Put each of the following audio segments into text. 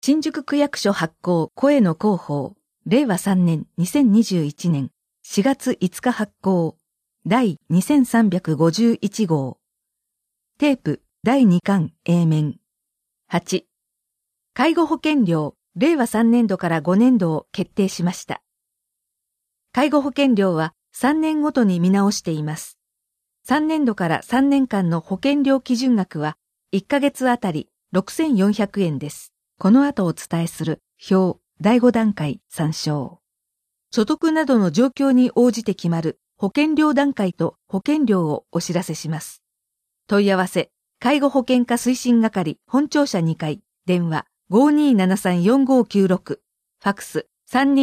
新宿区役所発行声の広報、令和3年2021年4月5日発行、第2351号。テープ第2巻 A 面。8。介護保険料、令和3年度から5年度を決定しました。介護保険料は3年ごとに見直しています。3年度から3年間の保険料基準額は1ヶ月あたり6400円です。この後お伝えする表第5段階参照。所得などの状況に応じて決まる保険料段階と保険料をお知らせします。問い合わせ、介護保険課推進係本庁舎2階、電話 5273-4596、ファクス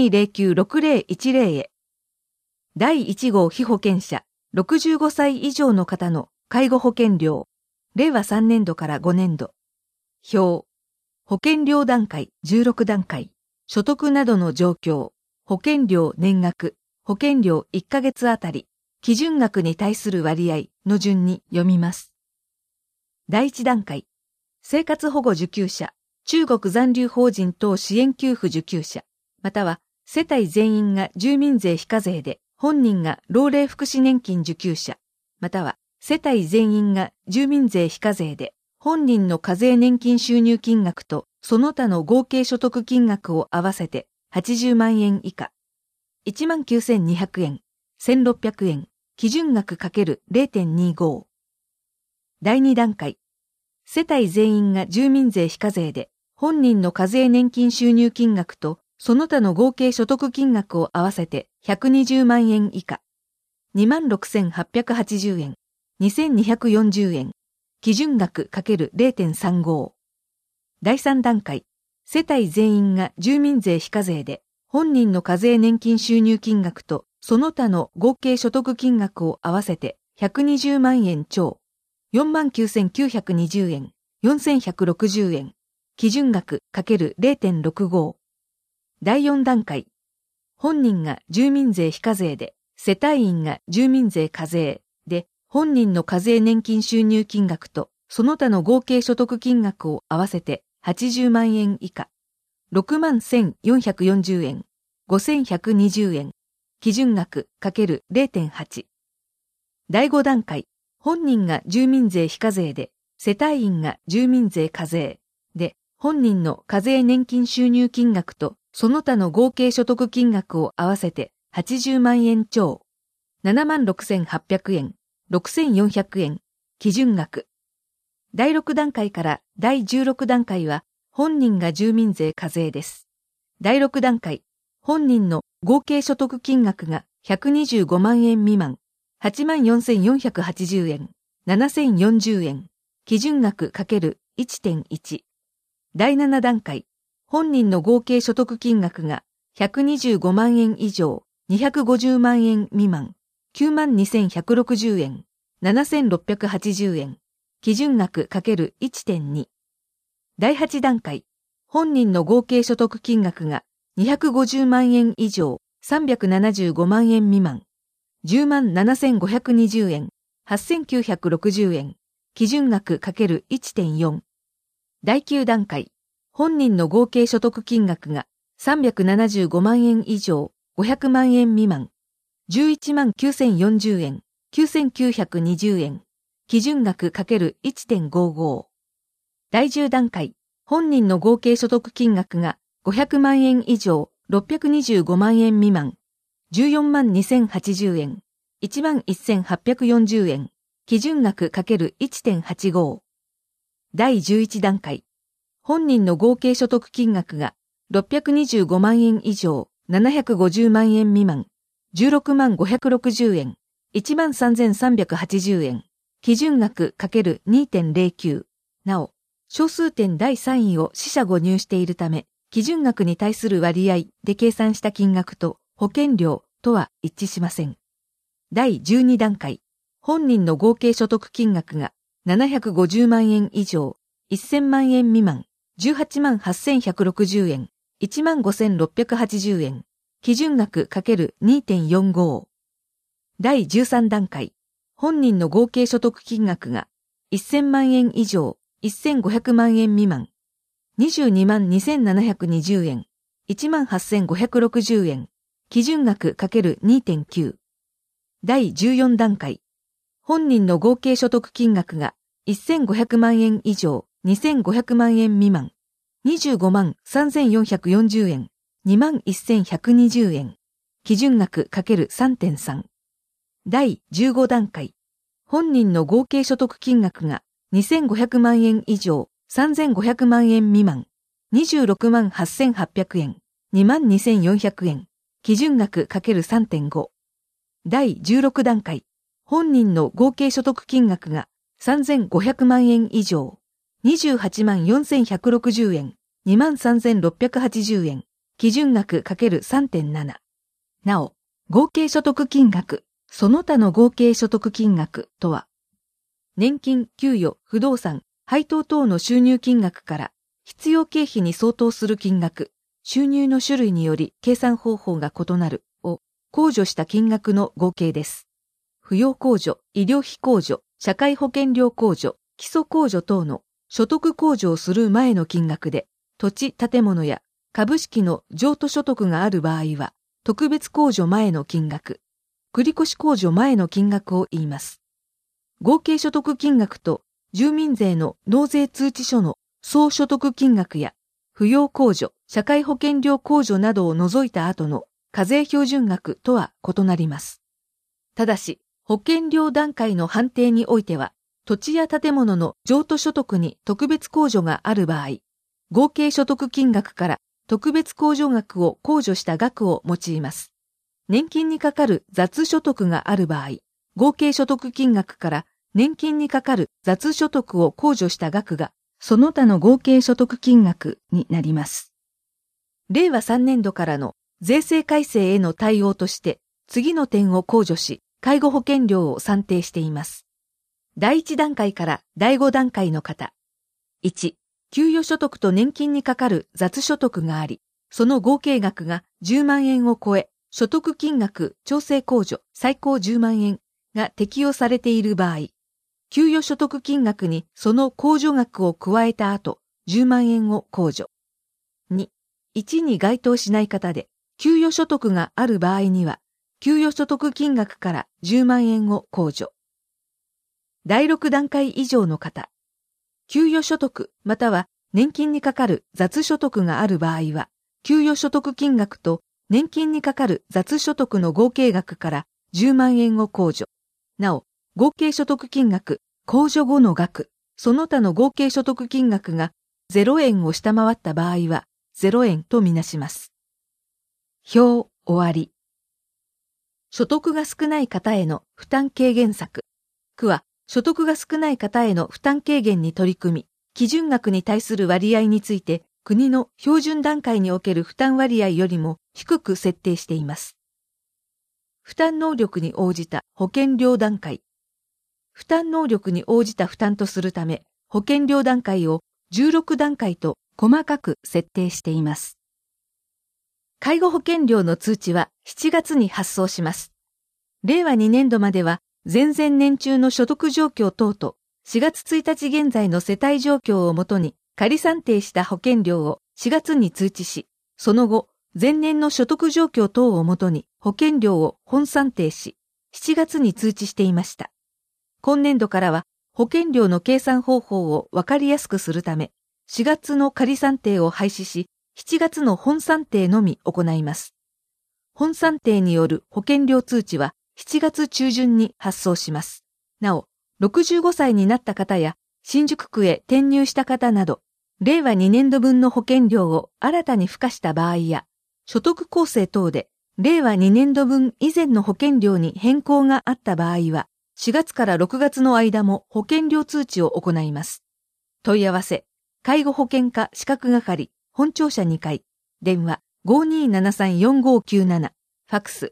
3209-6010 へ。第1号被保険者、65歳以上の方の介護保険料、令和3年度から5年度。表保険料段階16段階、所得などの状況、保険料年額、保険料1ヶ月あたり、基準額に対する割合の順に読みます。第1段階、生活保護受給者、中国残留邦人等支援給付受給者、または世帯全員が住民税非課税で、本人が老齢福祉年金受給者、または世帯全員が住民税非課税で、本人の課税年金収入金額とその他の合計所得金額を合わせて80万円以下。19,200 円、1,600円、基準額 ×0.25。第2段階。世帯全員が住民税非課税で、本人の課税年金収入金額とその他の合計所得金額を合わせて120万円以下。26,880 円、2,240 円。基準額 ×0.35。第3段階。世帯全員が住民税非課税で、本人の課税年金収入金額とその他の合計所得金額を合わせて120万円超。49,920 円、4,160 円。基準額 ×0.65。第4段階。本人が住民税非課税で、世帯員が住民税課税で、本人の課税年金収入金額とその他の合計所得金額を合わせて80万円以下。61,440 円、5,120 円。基準額 ×0.8。第5段階。本人が住民税非課税で、世帯員が住民税課税で、本人の課税年金収入金額とその他の合計所得金額を合わせて80万円超。76,800 円。6,400 円。基準額。第6段階から第16段階は本人が住民税課税です。第6段階、本人の合計所得金額が125万円未満、84,480 円、7,040 円。基準額 ×1.1。第7段階、本人の合計所得金額が125万円以上、250万円未満、92,160 円、7,680 円。基準額 ×1.2。第8段階。本人の合計所得金額が250万円以上、375万円未満。107,520 円、8,960 円。基準額 ×1.4。第9段階。本人の合計所得金額が375万円以上、500万円未満。119,040 円、9,920 円。基準額 ×1.55。第10段階。本人の合計所得金額が500万円以上、625万円未満。142,080 円、11,840 円。基準額 ×1.85。第11段階。本人の合計所得金額が625万円以上、750万円未満。165,560 円、13,380 円。基準額 ×2.09。なお、小数点第3位を四捨五入しているため、基準額に対する割合で計算した金額と保険料とは一致しません。第12段階。本人の合計所得金額が750万円以上、1000万円未満、188,160 円、15,680 円。基準額 ×2.45。第13段階。本人の合計所得金額が1000万円以上、1500万円未満、 222,720円、18,560円、基準額 ×2.9。第14段階。本人の合計所得金額が1500万円以上、2500万円未満、25万3440円、21,120円、基準額 ×3.3。第15段階。本人の合計所得金額が2500万円以上、3500万円未満、26万8800円、22,400円、基準額 ×3.5。第16段階。本人の合計所得金額が3500万円以上、28万4160円、23,680円、基準額 ×3.7。なお、合計所得金額、その他の合計所得金額とは、年金、給与、不動産、配当等の収入金額から必要経費に相当する金額、収入の種類により計算方法が異なるを控除した金額の合計です。扶養控除、医療費控除、社会保険料控除、基礎控除等の所得控除をする前の金額で、土地、建物や株式の譲渡所得がある場合は、特別控除前の金額、繰越控除前の金額を言います。合計所得金額と住民税の納税通知書の総所得金額や扶養控除、社会保険料控除などを除いた後の課税標準額とは異なります。ただし、保険料段階の判定においては、土地や建物の譲渡所得に特別控除がある場合、合計所得金額から特別控除額を控除した額を用います。年金にかかる雑所得がある場合、合計所得金額から年金にかかる雑所得を控除した額が、その他の合計所得金額になります。令和3年度からの税制改正への対応として、次の点を控除し、介護保険料を算定しています。第1段階から第5段階の方。1、給与所得と年金にかかる雑所得があり、その合計額が10万円を超え、所得金額調整控除最高10万円が適用されている場合、給与所得金額にその控除額を加えた後、10万円を控除。2、1に該当しない方で、給与所得がある場合には、給与所得金額から10万円を控除。第6段階以上の方。給与所得または年金にかかる雑所得がある場合は、給与所得金額と年金にかかる雑所得の合計額から10万円を控除。なお、合計所得金額、控除後の額、その他の合計所得金額が0円を下回った場合は0円とみなします。表終わり。所得が少ない方への負担軽減策。区は、所得が少ない方への負担軽減に取り組み、基準額に対する割合について、国の標準段階における負担割合よりも低く設定しています。負担能力に応じた保険料段階。負担能力に応じた負担とするため、保険料段階を16段階と細かく設定しています。介護保険料の通知は7月に発送します。令和2年度までは前々年中の所得状況等と4月1日現在の世帯状況をもとに仮算定した保険料を4月に通知し、その後前年の所得状況等をもとに保険料を本算定し、7月に通知していました。今年度からは保険料の計算方法をわかりやすくするため、4月の仮算定を廃止し、7月の本算定のみ行います。本算定による保険料通知は7月中旬に発送します。なお、65歳になった方や新宿区へ転入した方など、令和2年度分の保険料を新たに付加した場合や、所得構成等で令和2年度分以前の保険料に変更があった場合は、4月から6月の間も保険料通知を行います。問い合わせ、介護保険課資格係、本庁舎2階、電話 5273-4597、ファックス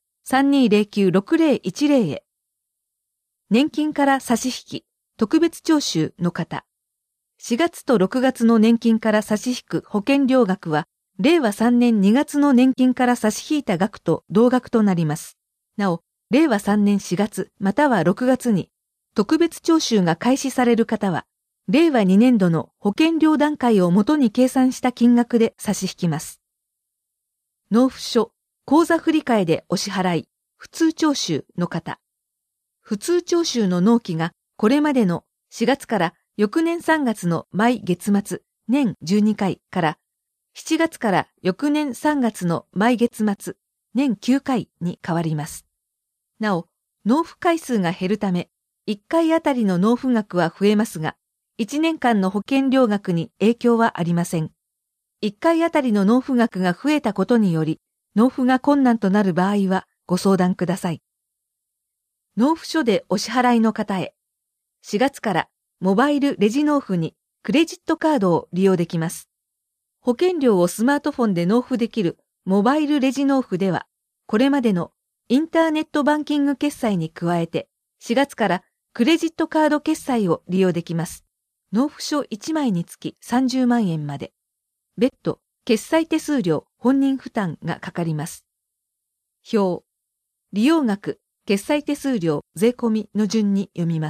3209-6010 へ。年金から差し引き、特別徴収の方。4月と6月の年金から差し引く保険料額は、令和3年2月の年金から差し引いた額と同額となります。なお、令和3年4月または6月に、特別徴収が開始される方は、 令和2年度の保険料段階をもとに計算した金額で差し引きます。納付書、口座振替でお支払い、普通徴収の方。普通徴収の納期がこれまでの4月から翌年3月の毎月末、年12回から7月から翌年3月の毎月末、年9回に変わります。なお、納付回数が減るため、1回あたりの納付額は増えますが、1年間の保険料額に影響はありません。1回あたりの納付額が増えたことにより、納付が困難となる場合はご相談ください。納付書でお支払いの方へ。4月からモバイルレジ納付にクレジットカードを利用できます。保険料をスマートフォンで納付できるモバイルレジ納付では、これまでのインターネットバンキング決済に加えて、4月からクレジットカード決済を利用できます。納付書1枚につき30万円まで。別途、決済手数料、本人負担がかかります。表。利用額、決済手数料、税込みの順に読みます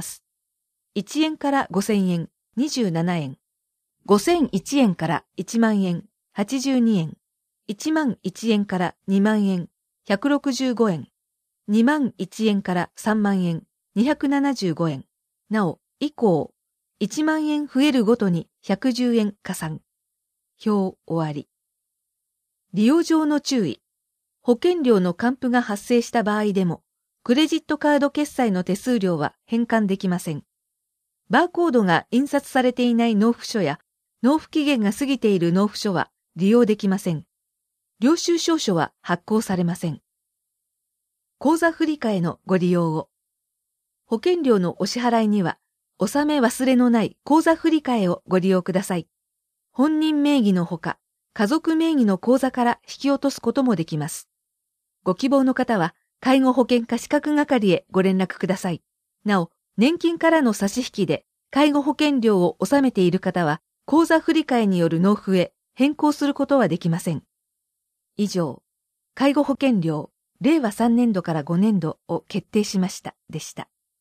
。1円から5000円、27円。5001円から1万円、82円。1万1円から2万円、165円。2万1円から3万円、275円。なお、以降、1万円増えるごとに110円加算。表終わり。利用上の注意。保険料の還付が発生した場合でも、クレジットカード決済の手数料は返還できません。バーコードが印刷されていない納付書や、納付期限が過ぎている納付書は利用できません。領収証書は発行されません。口座振替のご利用を。保険料のお支払いには、納め忘れのない口座振替をご利用ください。本人名義のほか、家族名義の口座から引き落とすこともできます。ご希望の方は、介護保険課資格係へご連絡ください。なお、年金からの差し引きで、介護保険料を納めている方は、口座振替による納付へ変更することはできません。以上、介護保険料、令和3年度から5年度を決定しました、でした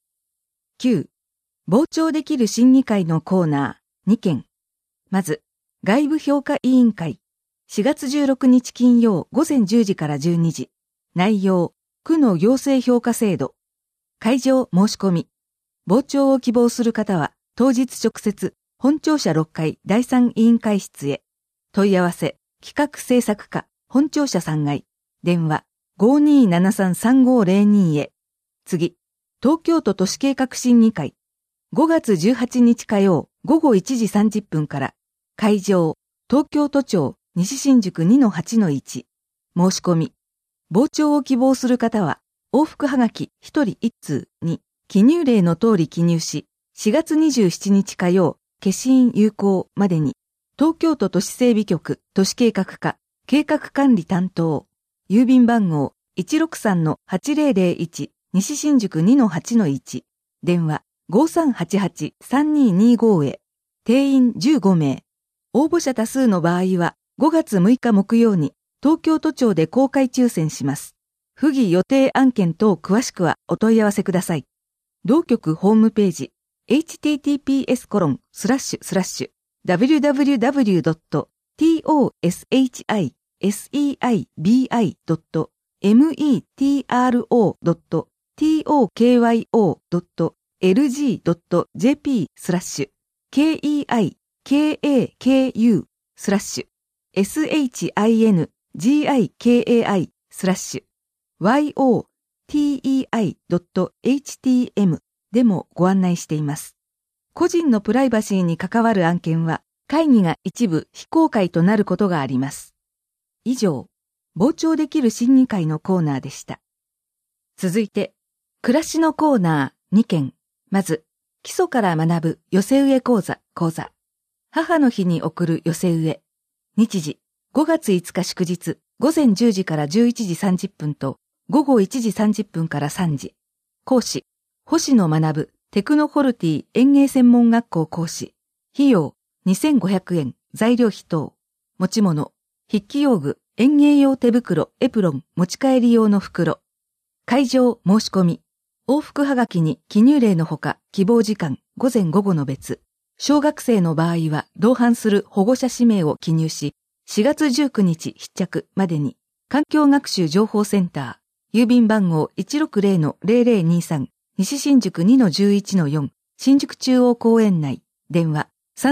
。9. 傍聴できる審議会のコーナー2件。まず、外部評価委員会。4月16日金曜午前10時から12時。内容、区の行政評価制度。会場申し込み。傍聴を希望する方は、当日直接、本庁舎6階第3委員会室へ。問い合わせ、企画制作課、本庁舎3階。電話、5273-3502へ。次、東京都都市計画審議会。5月18日火曜午後1時30分から。会場、東京都庁西新宿 2-8-1。申し込み。傍聴を希望する方は、往復はがき1人1通に、記入例の通り記入し、4月27日火曜、消印有効までに、東京都都市整備局都市計画課、計画管理担当、郵便番号 163-8001 西新宿 2-8-1、電話5388-3225へ、定員15名。応募者多数の場合は、5月6日木曜に、東京都庁で公開抽選します。不義予定案件等詳しくはお問い合わせください。同局ホームページ、https://www.tokeiwo.tei.jp/keikai/yotei.htm でもご案内しています。個人のプライバシーに関わる案件は、会議が一部非公開となることがあります。以上、傍聴できる審議会のコーナーでした。続いて、暮らしのコーナー2件。まず、基礎から学ぶ寄せ植え講座。母の日に送る寄せ植え。日時、5月5日祝日、午前10時から11時30分と、午後1時30分から3時。講師、星野学テクノホルティ園芸専門学校講師。費用、2500円、材料費等。持ち物、筆記用具、園芸用手袋、エプロン、持ち帰り用の袋。会場、申し込み。往復はがきに記入例のほか、希望時間、午前午後の別。 小学生の場合は同伴する保護者氏名を記入し、4月19日必着までに、環境学習情報センター、郵便番号 160-0023、西新宿 2-11-4、新宿中央公園内、電話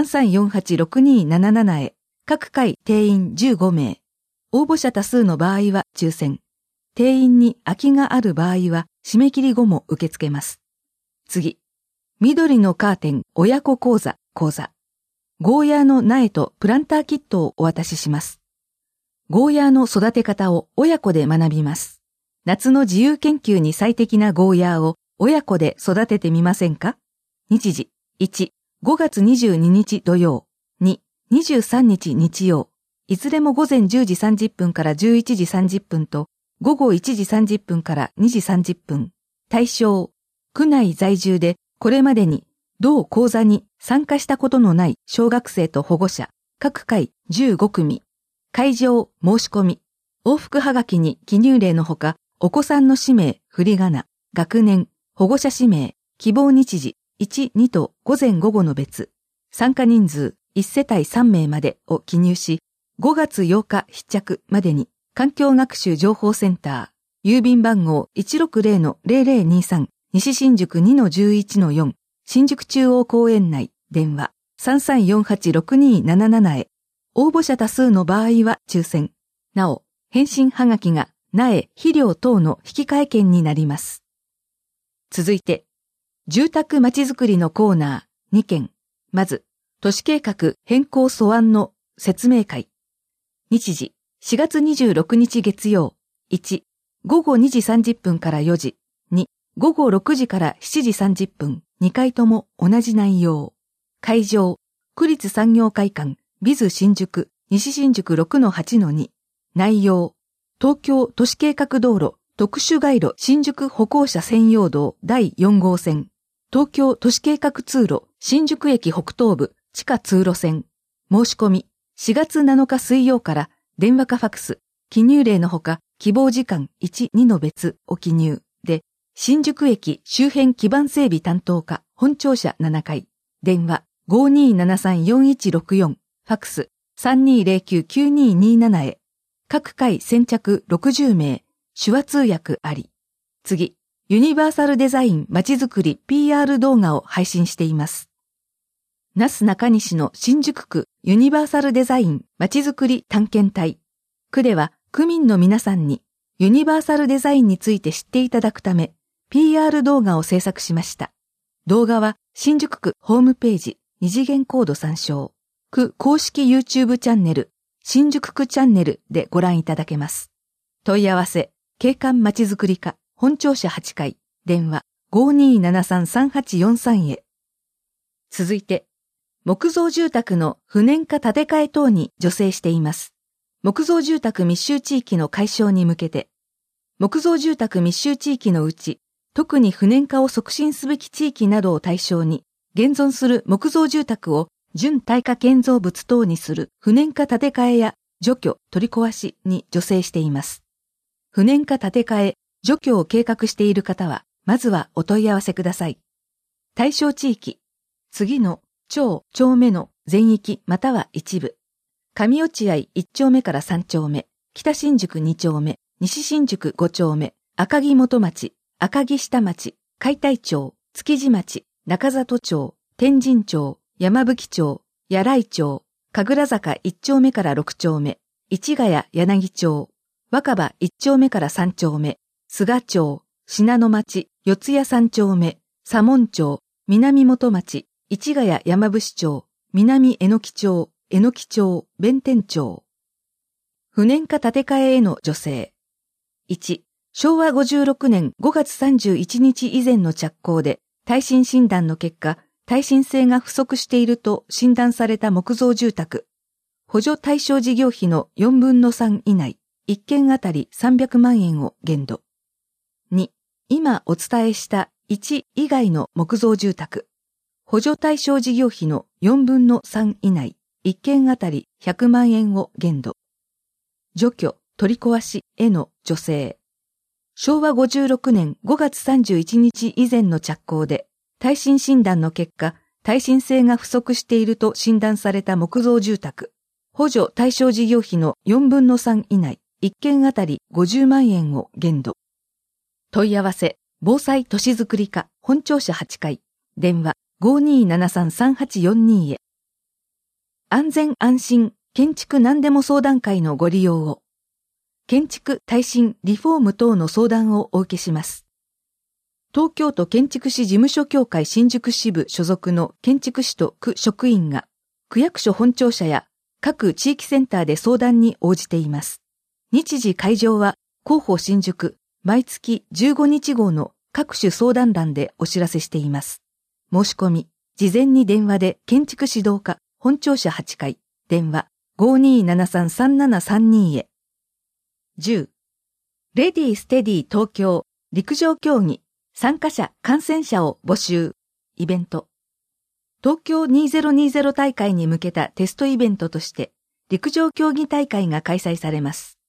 3348-6277 へ、各回定員15名。応募者多数の場合は抽選。定員に空きがある場合は締め切り後も受け付けます。次。緑のカーテン親子講座。ゴーヤーの苗とプランターキットをお渡しします。ゴーヤーの育て方を親子で学びます。夏の自由研究に最適なゴーヤーを親子で育ててみませんか？日時。1、5月22日土曜。2、23日日曜。いずれも午前10時30分から11時30分と、午後1時30分から2時30分。対象。区内在住でこれまでに同講座に参加したことのない小学生と保護者、各回15組。会場、申し込み。往復はがきに記入例のほか、お子さんの氏名、振り仮名、学年、保護者氏名、希望日時、1、2と午前午後の別。参加人数、1世帯3名までを記入し、5月8日必着までに、環境学習情報センター、郵便番号 160-0023、西新宿 2-11-4、新宿中央公園内、電話 3348-6277 へ。応募者多数の場合は抽選。なお、返信はがきが苗、肥料等の引換券になります。続いて、住宅まちづくりのコーナー2件。まず、都市計画変更素案の説明会。日時、4月26日月曜。1、午後2時30分から4時。2、午後6時から7時30分。2回とも同じ内容。会場、区立産業会館、ビズ新宿、西新宿 6-8-2。内容、東京都市計画道路、特殊街路新宿歩行者専用道第4号線。東京都市計画通路、新宿駅北東部、地下通路線。申し込み、4月7日水曜から電話かファクス、記入例のほか、希望時間1、2の別を記入で、新宿駅周辺基盤整備担当課、本庁舎7階、電話 5273-4164、ファクス 3209-9227 へ。各回先着60名、手話通訳あり。次、ユニバーサルデザインまちづくり PR 動画を配信しています。那須中西の新宿区ユニバーサルデザインまちづくり探検隊。区では区民の皆さんにユニバーサルデザインについて知っていただくため、PR 動画を制作しました。動画は新宿区ホームページ二次元コード参照。区公式 YouTube チャンネル、新宿区チャンネルでご覧いただけます。問い合わせ、景観まちづくり課、本庁舎8階、電話 5273-3843 へ。続いて、木造住宅の不燃化建て替え等に助成しています。木造住宅密集地域の解消に向けて、木造住宅密集地域のうち、特に不燃化を促進すべき地域などを対象に、現存する木造住宅を準耐火建造物等にする不燃化建て替えや除去、取り壊しに助成しています。不燃化建て替え、除去を計画している方は、まずはお問い合わせください。対象地域、次の町目の全域または一部。上落合1丁目から3丁目、北新宿2丁目、西新宿5丁目、赤城元町、赤城下町、海田町、築地町、中里町、天神町、山吹町、柳井町、神楽坂1丁目から6丁目、市ヶ谷柳町、若葉1丁目から3丁目、菅町、信濃町、四谷3丁目、左門町、南本町、市ヶ谷山伏町、南榎木町、榎木町、弁天町。不燃化建て替えへの助成。1、昭和56年5月31日以前の着工で、耐震診断の結果、耐震性が不足していると診断された木造住宅。補助対象事業費の4分の3以内、1件あたり300万円を限度。2、今お伝えした1以外の木造住宅。補助対象事業費の4分の3以内、1件あたり100万円を限度。除去、取り壊しへの助成。昭和56年5月31日以前の着工で、耐震診断の結果、 耐震性が不足していると診断された木造住宅、補助対象事業費の4分の3以内、1件あたり50万円を限度。問い合わせ、防災都市づくり課本庁舎8階、電話 5273-3842 へ。安全安心建築何でも相談会のご利用を。建築耐震リフォーム等の相談をお受けします。東京都建築士事務所協会新宿支部所属の建築士と区職員が、区役所本庁舎や各地域センターで相談に応じています。日時会場は広報新宿毎月15日号の各種相談欄でお知らせしています。申し込み、事前に電話で建築指導課本庁舎8階、電話 5273-3732 へ。10. レディーステディ東京陸上競技参加者観戦者を募集イベント。東京2020大会に向けたテストイベントとして陸上競技大会が開催されます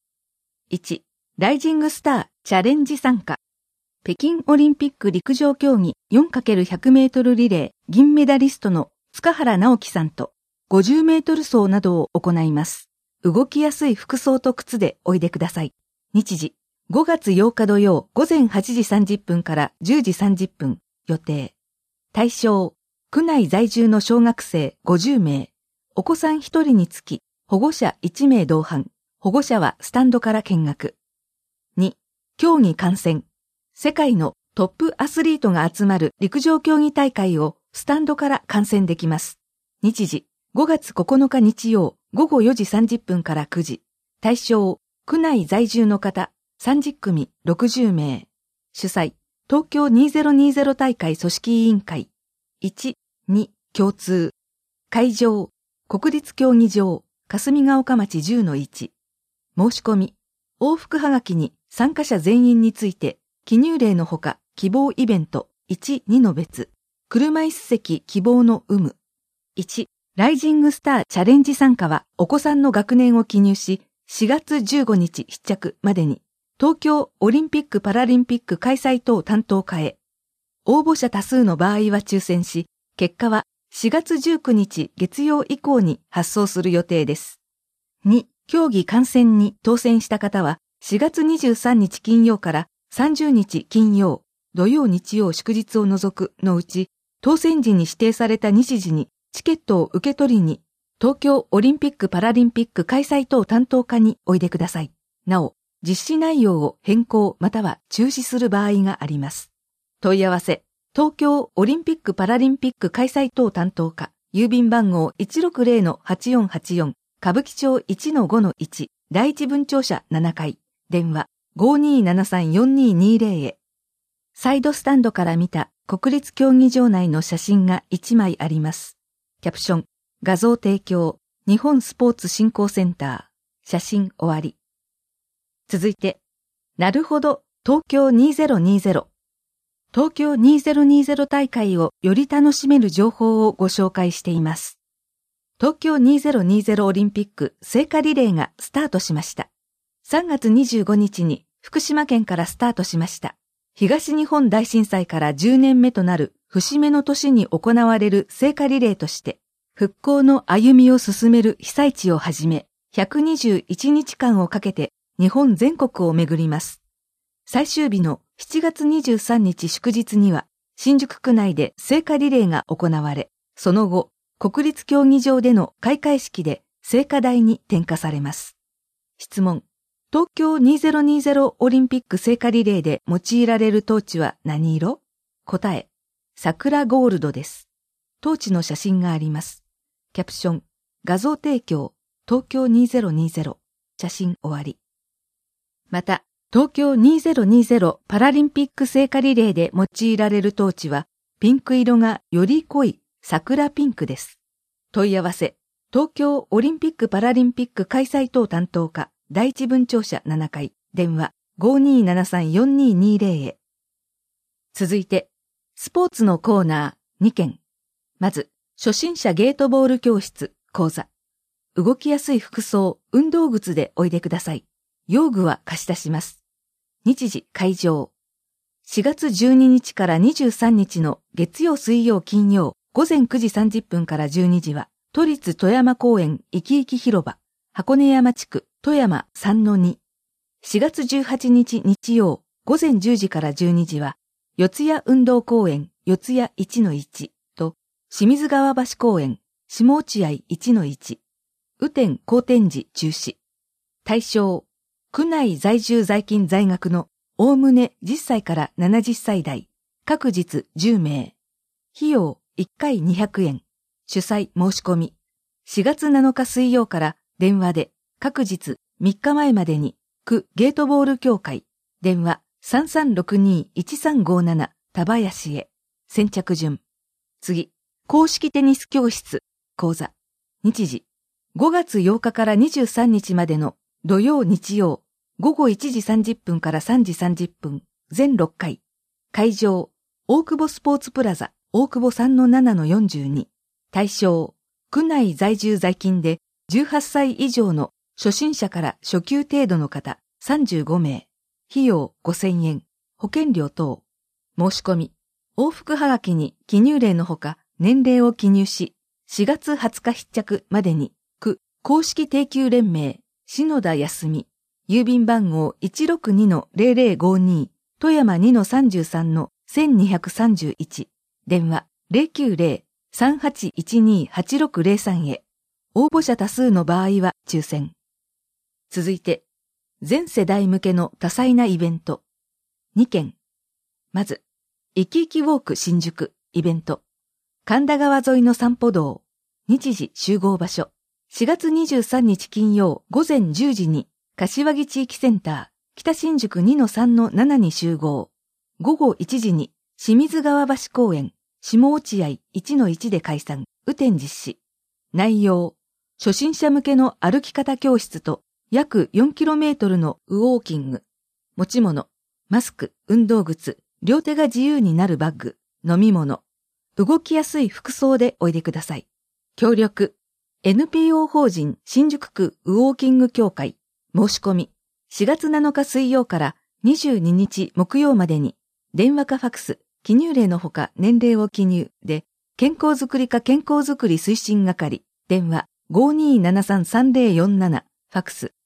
。1. ライジングスターチャレンジ参加。北京オリンピック陸上競技 4×100 メートルリレー銀メダリストの塚原直樹さんと50メートル走などを行います。動きやすい服装と靴でおいでください。日時、5月8日土曜午前8時30分から10時30分予定。対象、区内在住の小学生50名、お子さん1人につき保護者1名同伴、保護者はスタンドから見学。2、競技観戦。世界のトップアスリートが集まる陸上競技大会をスタンドから観戦できます。日時、5月9日日曜午後4時30分から9時。対象、区内在住の方30組60名。主催、東京2020大会組織委員会。1、2、共通。会場、国立競技場、霞ヶ丘町 10-1。申し込み、往復はがきに参加者全員について、記入例のほか、希望イベント、1、2の別。車椅子席希望の有無。1、ライジングスターチャレンジ参加はお子さんの学年を記入し、4月15日必着までに、東京オリンピック・パラリンピック開催等担当課へ。応募者多数の場合は抽選し、結果は4月19日月曜以降に発送する予定です。2、競技観戦に当選した方は、4月23日金曜から30日金曜、土曜日曜祝日を除くのうち、当選時に指定された日時にチケットを受け取りに、東京オリンピック・パラリンピック開催等担当課においでください。なお、実施内容を変更または中止する場合があります。問い合わせ、東京オリンピック・パラリンピック開催等担当課、郵便番号 160-8484、歌舞伎町 1-5-1、第一分庁舎7階、電話 5273-4220 へ。サイドスタンドから見た国立競技場内の写真が1枚あります。キャプション、画像提供、日本スポーツ振興センター、写真終わり。続いて、なるほど、東京2020。東京2020大会をより楽しめる情報をご紹介しています。東京2020オリンピック聖火リレーがスタートしました。3月25日に福島県からスタートしました。東日本大震災から10年目となる節目の年に行われる聖火リレーとして、復興の歩みを進める被災地をはじめ、121日間をかけて日本全国を巡ります。最終日の7月23日祝日には、新宿区内で聖火リレーが行われ、その後、国立競技場での開会式で聖火台に点火されます。質問。東京2020オリンピック聖火リレーで用いられるトーチは何色？答え。桜ゴールドです。トーチの写真があります。キャプション。画像提供。東京2020。写真終わり。また、東京2020パラリンピック聖火リレーで用いられるトーチは、ピンク色がより濃い桜ピンクです。問い合わせ、東京オリンピック・パラリンピック開催等担当課、第一分庁舎7階、電話 5273-4220 へ。続いて、スポーツのコーナー2件。まず、初心者ゲートボール教室講座。動きやすい服装、運動靴でおいでください。用具は貸し出します。日時、会場。4月12日から23日の月曜水曜金曜午前9時30分から12時は、都立富山公園いきいき広場、箱根山地区富山 3-2。4月18日日曜、午前10時から12時は、四谷運動公園四谷 1-1 と、清水川橋公園下落合 1-1。雨天後天時中止。対象、区内在住在勤在学のおおむね10歳から70歳代、各日10名。費用1回200円。主催申し込み。4月7日水曜から電話で各日3日前までに区ゲートボール協会電話 3362-1357 田林へ。先着順。次、公式テニス教室講座。日時5月8日から23日までの土曜日曜午後1時30分から3時30分全6回。会場大久保スポーツプラザ大久保 3-7-42。対象区内在住在勤で18歳以上の初心者から初級程度の方35名。費用5000円。保険料等。申し込み。往復はがきに記入例のほか年齢を記入し、4月20日必着までに、区公式定給連盟、篠田康美、郵便番号 162-0052、富山 2-33-1231、電話 090-3812-8603 へ。応募者多数の場合は抽選。続いて、全世代向けの多彩なイベント。2件。まず、いきいきウォーク新宿イベント。神田川沿いの散歩道。日時集合場所。4月23日金曜午前10時に、柏木地域センター、北新宿 2-3-7 に集合。午後1時に、清水川橋公園、下落合 1-1 で開催、雨天実施。内容、初心者向けの歩き方教室と、約 4km のウォーキング。持ち物、マスク、運動靴、両手が自由になるバッグ、飲み物。動きやすい服装でおいでください。協力、NPO 法人新宿区ウォーキング協会。申し込み、4月7日水曜から22日木曜までに、電話かファクス、記入例のほか年齢を記入で、健康づくり課健康づくり推進係、電話 5273-3047、ファクス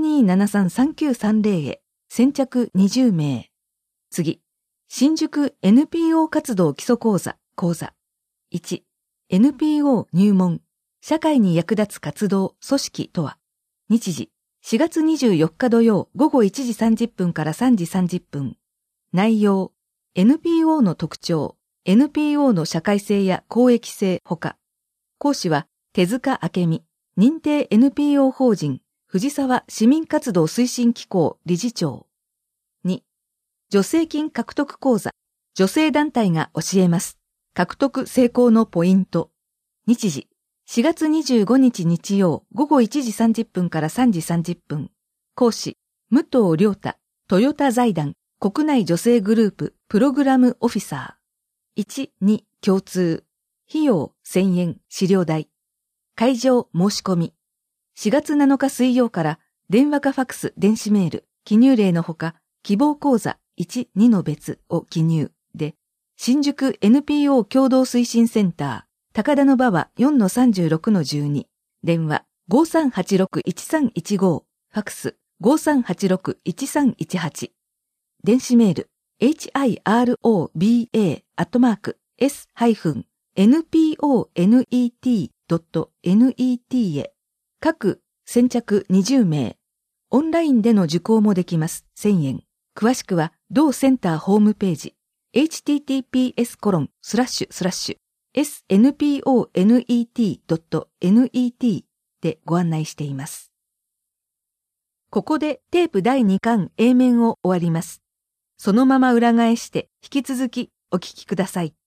5273-3930 へ、先着20名。次、新宿 NPO 活動基礎講座、講座。1、NPO 入門、社会に役立つ活動、組織とは。日時、4月24日土曜午後1時30分から3時30分。内容、NPO の特徴、NPO の社会性や公益性ほか。講師は、手塚明美、認定 NPO 法人、藤沢市民活動推進機構理事長。2、助成金獲得講座、女性団体が教えます。獲得成功のポイント。日時、4月25日日曜午後1時30分から3時30分。講師、武藤亮太、トヨタ財団、国内女性グループ、プログラムオフィサー。1、2、共通。費用、1000円、資料代。会場、申し込み。4月7日水曜から、電話かファクス、電子メール、記入例のほか、希望講座、1、2の別を記入。で、新宿 NPO 共同推進センター、高田馬場 4-36-12、電話 5386-1315、ファクス 5386-1318、電子メール hiroba-s-nponet.net へ、各先着20名、オンラインでの受講もできます。1000円。詳しくは同センターホームページ、https://snponet.net でご案内しています。ここでテープ第2巻 A 面を終わります。そのまま裏返して引き続きお聞きください。